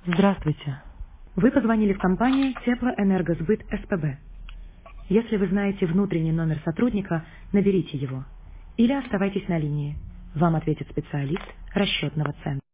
Здравствуйте. Вы позвонили в компанию Теплоэнергосбыт СПБ. Если вы знаете внутренний номер сотрудника, наберите его. Или оставайтесь на линии. Вам ответит специалист расчетного центра.